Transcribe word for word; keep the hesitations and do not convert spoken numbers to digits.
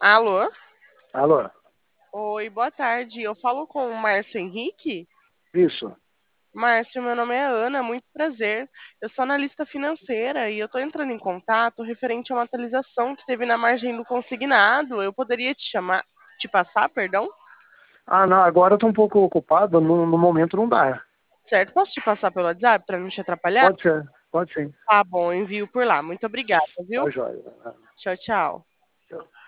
Alô? Alô? Oi, boa tarde. Eu falo com o Márcio Henrique. Isso. Márcio, meu nome é Ana, muito prazer. Eu sou analista financeira e eu estou entrando em contato referente a uma atualização que teve na margem do consignado. Eu poderia te chamar, te passar, perdão? Ah, não, agora eu tô um pouco ocupado, no, no momento não dá. Certo? Posso te passar pelo WhatsApp para não te atrapalhar? Pode ser, pode sim. Tá bom, envio por lá. Muito obrigada, Tá viu? joia. Tchau, tchau. Tchau.